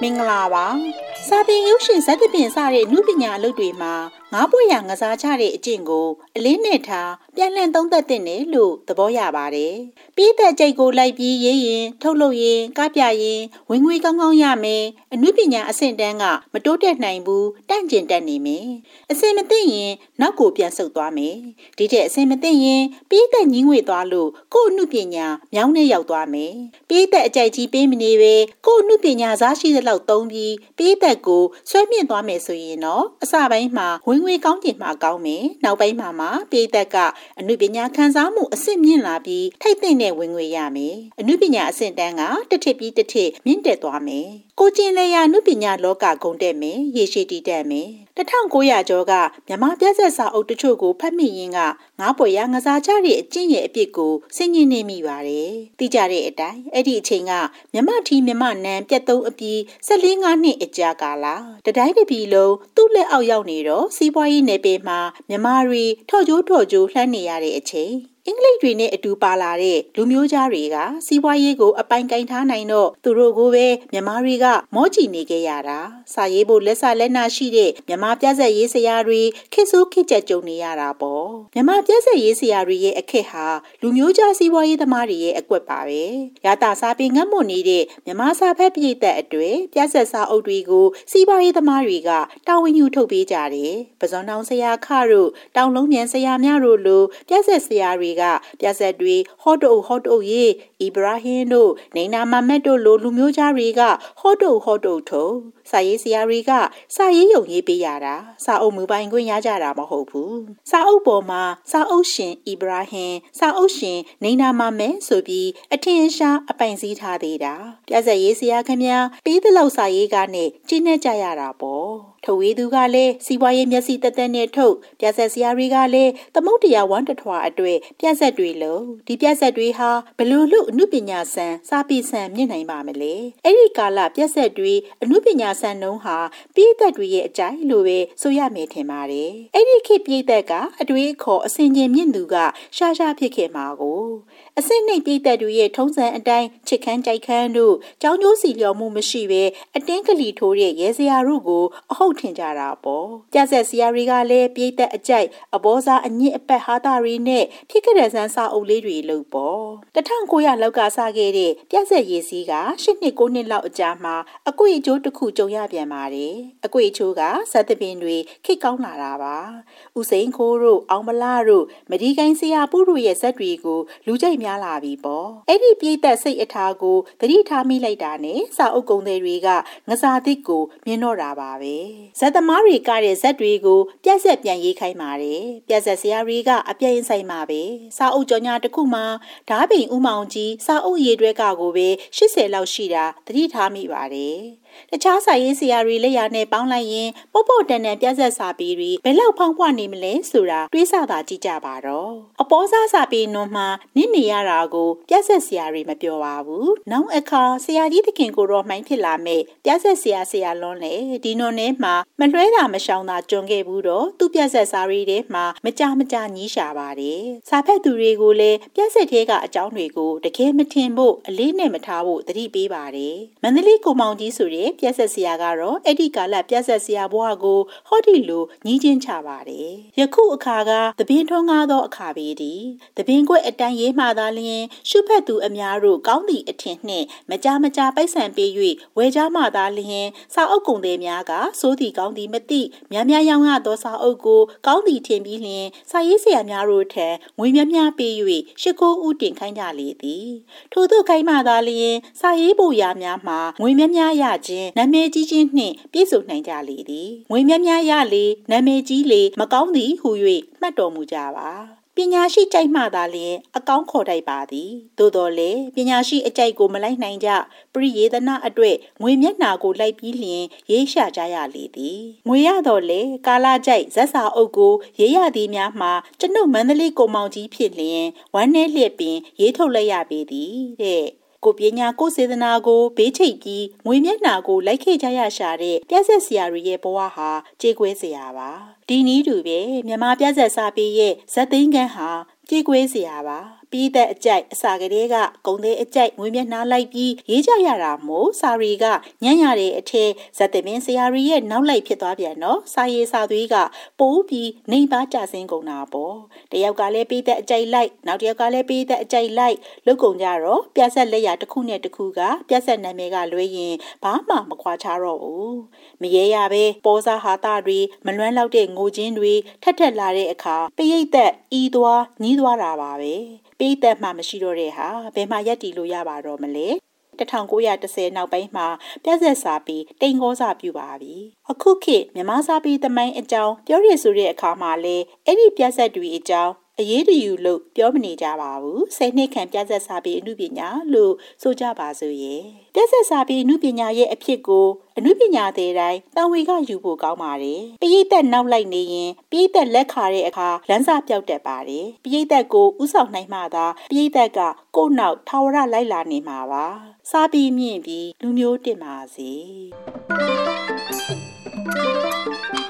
မင်္ဂလာပါစာသင်ရုပ်ရှင်ဇာတ်သဖြင့်စတဲ့အမှုပညာအလုပ်တွေမှာငါးပွေရငစားချတဲ့အကျင့်ကိုအလေးနဲ့ထားပြန်လည်သုံးသပ်သင့်တယ်လို့သဘောရပါတယ်ပြီးတဲ့ကြိတ်ကိုလိုက်ပြီးရေးရင်ထုတ်လုပ်ရင်ကားပြရင်ဝင်ငွေကောင်းကောင်းရမယ်အမှုပညာအဆင့်တန်းကမတိုးတက်နိုင်ဘူးတန့်ကျင်တက်နေမယ်အစင်မသိရင်နောက်ကိုပြန်ဆုတ်သွားမယ်ဒီတဲ့အစင်မသိရင်ပြီးတဲ့ညီးငွေသွားလို့ကို့အမှုပညာမြောင်းနဲ့ရောက်သွားမယ်ပြီးတဲ့အကြိုက်ကြီးပေးမနေပဲကို့အမှုပညာစားရှိတဲ့လောက်သုံးပြီးပြီးတဲ့ကိုဆွဲမြင့်သွားမယ်ဆိုရင်တော့အစပိုင်းမှာဝင်ငွေကောင်းကျင်မှာကောင်းမယ်နောက်ပိုင်းမှာပြည်သက်ကအနုပညာခန်းစားမှုအဆင့်မြင့်လာပြီးထိုက်တဲ့ဝင်ငွေရမယ်အနုပညာအဆင့်တန်းကတစ်ထစ်ပြီးတစ်ထစ်မြင့်တက်သွားမယ်ကိုကျင်လေယာအနုပညာလောကဂုံတက်မယ်ရေရှိတည်တက်မယ်1900ကျော်ကမြန်မာပြဆက်စာအုပ်တချို့ကိုဖတ်မိရင်းကငါးပွေရငစားချတဲ့အကျင့်ရဲ့အပြစ်ကိုဆင်ញင်နေမိပါတယ်သိကြတဲ့အတိုင်းအဲ့ဒီအချိန်ကမြန်မာထီမြန်မာနန်းပြတ်သုံးအပြီး14-5နှစ်အကြာကာလတတိုင်းတစ်ပြည်လုံးသူ့လက်အောက်ရောက်နေတော့စီးပွားရေးနယ်ပယ်မှာမြန်မာတွေထော့ကျိုးလှမ်းနေရတဲ့အချိန်အင်္ဂလိပ်တွေနဲ့အတူပါလာတဲ့လူမျိုးကြားတွေကစီးပွားရေးကိုအပိုင်ကင်ထားနိုင်တော့သူတို့ကိုပဲမြန်မာတွေကမောကြည့်နေကြရတာစာရေးဖို့လက်စလက်နာရှိတဲ့မြန်မာပြဆက်ရေးဆရာတွေခေတ်ဆိုးခေတ်ကျက်ကြုံနေရတာပေါ့မြန်မာပြဆက်ရေးဆရာတွေရဲ့အခက်ဟာလူမျိုးကြားစီးပွားရေးသမားတွေရဲ့အကွက်ပါပဲရတာစာပေငတ်မွတ်နေတဲ့မြန်မာစာဖက်ပြည်သက်အတွေ့ပြဆက်စာအုပ်တွေကိုစီးပွားရေးသမားတွေကတာဝန်ယူထုတ်ပေးကြတယ်ပဇွန်တောင်ဆရာခတို့တောင်လုံးမြန်ဆရာများတို့လိုပြဆက်ဆရာတွေကပြဆက်တွေဟော့တုတ်ရေးအီဘရာဟင်းတို့နေနာမမက်တို့လိုလူမျိုးသားတွေကဟော့တုတ်ထုတ်စာရေးဆရာတွေကစာရေးယုံရေးပေးရတာစာအုပ်မူပိုင်ခွင့်ရကြတာမဟုတ်ဘူးစာအုပ်ပေါ်မှာစာအုပ်ရှင်အီဘရာဟင်းစာအုပ်ရှင်နေနာမမက်ဆိုပြီးအထင်ရှားအပိုင်စည်းထားသေးတာပြဆက်ရေးဆရာခင်ဗျာပေးသလောက်စာရေးကနဲ့ကျင်းနေကြရတာပေါ့ထုတ်ဝေးသူကလည်းစီးပွားရေးမျက်စိတက်နဲ့ထုတ်ပြဆက်ဆရာတွေကလည်းသမုတ်တရားဝမ်းတထွာအတွက်ပြဆက်တွေလို့ဒီပြဆက်တွေဟာဘလို့လို့အမှုပညာဆန်စာပေဆန်မြင့်နိုင်ပါမလဲအဲ့ဒီကာလပြဆက်တွေအမှုပညာဆန်နှုံးဟာပြည်သက်တွေရဲ့အကြိုက်လို့ပဲဆိုရမယ်ထင်ပါတယ်အဲ့ဒီခေတ်ပြည်သက်ကအတွေ့အခေါ်အစဉ်ချင်းမြင့်သူကရှာဖြစ်ခဲ့မှာကိုအစစ်နှိပ်ပြည်သက်တွေရဲ့ထုံးစံအတိုင်းချစ်ခမ်းကြိုက်ခမ်းတို့ကြောင်းကျိုးစီလျော်မှုမရှိပဲအတင်းကလီထိုးတဲ့ရဲစရာတို့ကိုအဟုတ်ထင်ကြတာပေါ့ပြဆက်စရာတွေကလည်းပြည်သက်အကြိုက်အဘောစားအညစ်အပတ်ဟာတာတွေနဲ့ဖြစ်ကြတဲ့ဆန်းစာအုပ်လေးတွေလို့ပေါ့1900လောက်ကစခဲ့တဲ့ပြဆက်ရေးစည်းက8နှစ်9နှစ်လောက်အကြာမှာအကွေအကျိုးတစ်ခုကြုံရပြန်ပါတယ်အကွေအချိုးကဇတ်သပင်တွေခိတ်ကောင်းလာတာပါဦးစိန်ခိုးတို့အောင်မလားတို့မဒီကိုင်းဆရာပူတို့ရဲ့ဇက်တွေကိုလူကြိတ်များလာပြီပေါ့အဲ့ဒီပြည်သက်စိတ်အထားကိုသတိထားမိလိုက်တာနဲ့စာအုပ်ကုံတွေကငစားသစ်ကိုမြင်တော့တာပါပဲဇက်သမားတွေကတဲ့ဇက်တွေကိုပြက်ဆက်ပြန်ရေးခိုင်းပါတယ်ပြက်ဆက်ဆရာတွေကအပြည့်ဆိုင်ပါပဲစာအုပ်ကြော်ညာတစ်ခုမှာဓားပင်ဥမောင်ကြီးစာအုပ်ရေးတွဲကကိုပဲ80လောက်ရှိတာသတိထားမိပါတယ်တခြားစာရေးဆရာတွေလက်ရာနဲ့ပေါင်းလိုက်ရင်ပေါ့တန်ပြဆက်စာပေတွေဘယ်လောက်ဖောင်းဖွနေမလဲဆိုတာတွေးဆတာကြည့်ကြပါတော့အပေါ်စားစာပေနွန်မှာနင့်နေရတာကိုပြဆက်ဆရာတွေမပြောပါဘူးနောက်အခါဆရာကြီးသခင်ကိုတော့မှိုင်းဖြစ်လာမဲ့ပြဆက်ဆရာလွန်းလေဒီနွန်ထဲမှာမလွှဲတာမရှောင်တာကြုံခဲ့ဘူးတော့သူပြဆက်စာရီထဲမှာမကြညီးရှာပါတယ်စာဖက်သူတွေကိုလည်းပြဆက်ထဲကအကြောင်းတွေကိုတကယ်မထင်ဖို့အလေးနဲ့မထားဖို့သတိပေးပါတယ်မန္တလေးကိုမောင်ကြီးဆိုတဲ့ပြဆက်ဆရာကတော့အဲ့ဒီကာလပြဆက်ဆရာဘွားကိုဟောဒီလိုညီးချင်းချပါတယ်ယခုအခါကသပင်ထွန်းကားသောအခါပေသည်သပင်ကွက်အတိုင်းရေးမှသာလျင်ရှုဖက်သူအများတို့ကောင်းသည့်အထင်နှင့်မကြပိုက်ဆံပေး၍ဝယ်ကြမှသာလျင်စာအုပ်ကုန်သည်များကစိုးသည်ကောင်းသည်မသိများရောင်းရသောစာအုပ်ကိုကောင်းသည်ထင်ပြီးလျင်စာရေးဆရာများတို့ထံငွေများပေး၍ရှ िख ဦးတင်ခိုင်းကြလေသည်ထို့သို့ခိုင်းမှသာလျင်စာရေးဖို့ရာများမှာငွေများရခြင်းနာမည်ကြီးခြင်းနှင့်ပြည့်စုံနိုင်ကြလေသည်ငွေများရလေနာမည်ကြီးလေမကောင်းသည်ဟု၍မှတ်တော်မူကြပါပညာရှိကြိုက်မှသာလျင်အကောင်းခေါ်တိုက်ပါသည်သို့တော်လည်းပညာရှိအကြိုက်ကိုမလိုက်နိုင်ကြပရိယေသနာအတွက်ငွေမျက်နှာကိုလိုက်ပြီးလျင်ရေးရှာကြရလေသည်ငွေရတော့လေကာလာကြိုက်ဇက်စာအုပ်ကိုရေးရသည်များမှာကျွန်ုပ်မန္တလေးကိုမောင်ကြီးဖြစ်လျင်ဝမ်းနဲ့လျက်ပင်ရေးထုတ်လိုက်ရပေသည်တဲ့ကိုပညာကိုစေတနာကိုဘေးချိတ်ပြီးငွေမျက်နှာကိုလိုက်ခဲ့ကြရရှာတဲ့ပြဆက်ဆရာတွေရဲ့ဘဝဟာကြေကွဲစရာပါဒီနည်းတူပဲမြန်မာပြဆက်စာပေရဲ့ဇက်သိန်းကန်းဟာကြေးကွေးစရာပါပြီးတဲ့အကြိုက်အစာကလေးကဂုံသေးအကြိုက်ငွေမျက်နှာလိုက်ပြီးရေးကြရတာမို့စာရီကညံ့ရတဲ့အထက်ဇက်သမင်းဆရာရီရဲ့နောက်လိုက်ဖြစ်သွားပြန်တော့စာရေးစာသွေးကပိုးပြီးနှိမ်ပါကြဆင်းကုန်တာပေါ့တယောက်ကလည်းပြီးတဲ့အကြိုက်လိုက်နောက်တယောက်ကလည်းပြီးတဲ့အကြိုက်လိုက်လုတ်ကုန်ကြတော့ပြက်ဆက်လက်ရတစ်ခုနဲ့တစ်ခုကပြက်ဆက်နာမည်ကလွဲရင်ဘာမှမခွာခြားတော့ဘူးမရဲရပဲပေါ်စားဟာတာတွေမလွမ်းလောက်တဲ့ငိုချင်းတွေထက်ထက်လာတဲ့အခါပရိတ်သက်ဤသွားညီးသွားတာပါပဲပရိတ်သက်မှမရှိတော့တဲ့ဟာဘယ်မှရက်တီလို့ရပါတော့မလဲ1910နောက်ပိုင်းမှာပြက်ဆက်စာပြီးတိမ်ကောစာပြူပါပြီအခုခေတ်မြန်မာစာပေသမိုင်းအကြောင်းပြောရဆိုတဲ့အခါမှာလဲအဲ့ဒီပြက်ဆက်တွေအကြောင်းအရေးတယူလို့ပြောမနေကြပါဘူး10နှစ်ခန့်ပြက်ဆက်စာပေအမှုပညာလို့ဆိုကြပါစို့ရဲ့ပြက်ဆက်စာပေအမှုပညာရဲ့အဖြစ်ကိုအမှုပညာတွေတိုင်းတန်ဝေကယူဖို့ကောင်းပါတယ်ပရိသတ်နောက်လိုက်နေရင်ပရိသတ်လက်ခါတဲ့အခါလမ်းစာပြောက်တတ်ပါတယ်ပရိသတ်ကိုဥဆောင်နိုင်မှသာပရိသတ်ကကိုယ့်နောက်ထာဝရလိုက်လာနေမှာပါစာပေမြင့်ပြီးလူမျိုးတင်ပါစေ